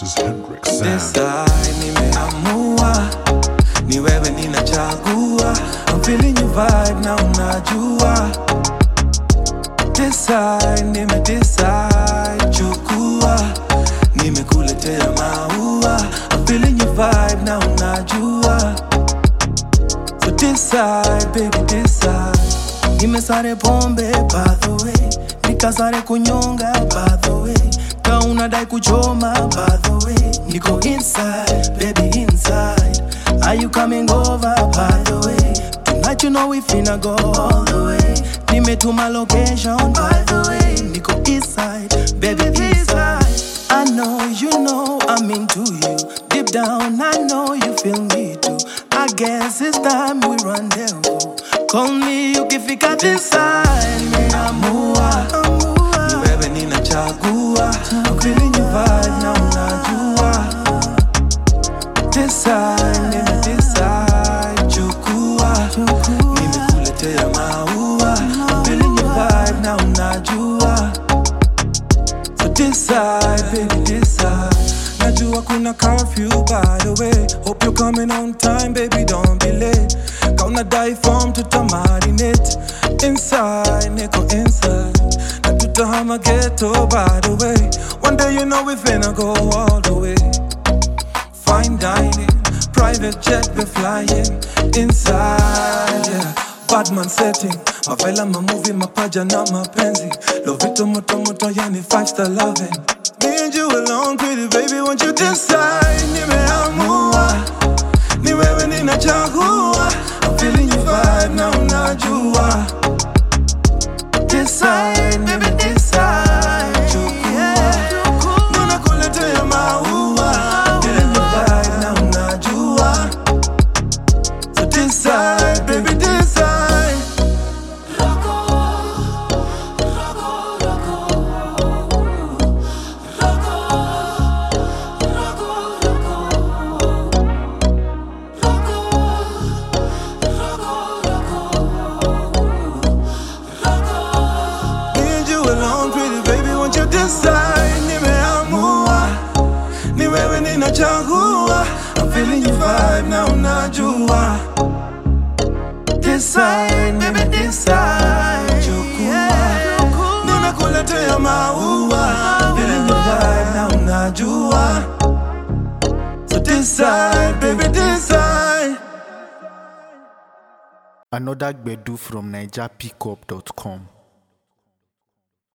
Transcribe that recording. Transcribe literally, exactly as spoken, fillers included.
This is Hendrik Sam. Decide, nimeamua, ni wewe ninachagua. I'm feeling your vibe na unajua. Decide, nime decide, chukua. Nimekuletea maua. I'm feeling your vibe na unajua. So decide, baby decide. Nimesare pombe by the way, nikasare kunyonga by the way, ka unadai kuchoma by the way. Niko inside, baby inside. Are you coming over by the way? Tonight you know we finna go all the way. Nimetuma location by the way. Niko inside, baby inside. I know you know I'm into you. Deep down I know you feel me too. I guess it's time we rendezvous. Call me ukifika decide. Nimeamua, ni wewe ninachagua. I'm feeling your vibe na unajua. Decide, nime decide, chukua. Nimekuletea maua. I'm feeling your vibe na unajua. So decide, baby decide. Najua kuna curfew by the way. Hope you're coming on time, baby don't be late. Kauna die form tuta marinate. Inside, niko inside. Na tutahama ghetto by the way. One day you know we finna go all the way. Fine dining, private jet we flying. Inside, yeah. Badman setting, mavela mamovie mapaja na mapenzi. Lovito moto moto yani five star loving. Me and you alone pretty baby won't you decide. Nimeamua, ni wewe ninachagua. I'm feeling your vibe na unajua. Decide, baby decide, chukua. Nimekuletea maua. Feeling your vibe na unajua. So decide, baby decide. Decide, nimeamua, ni wewe ninachagua. I'm feeling your vibe na unajua. Decide, baby decide, chukua. Nimekuletea maua. Feeling your vibe na unajua. So decide, baby decide. Another Gbedu from Niger Pickup dot com.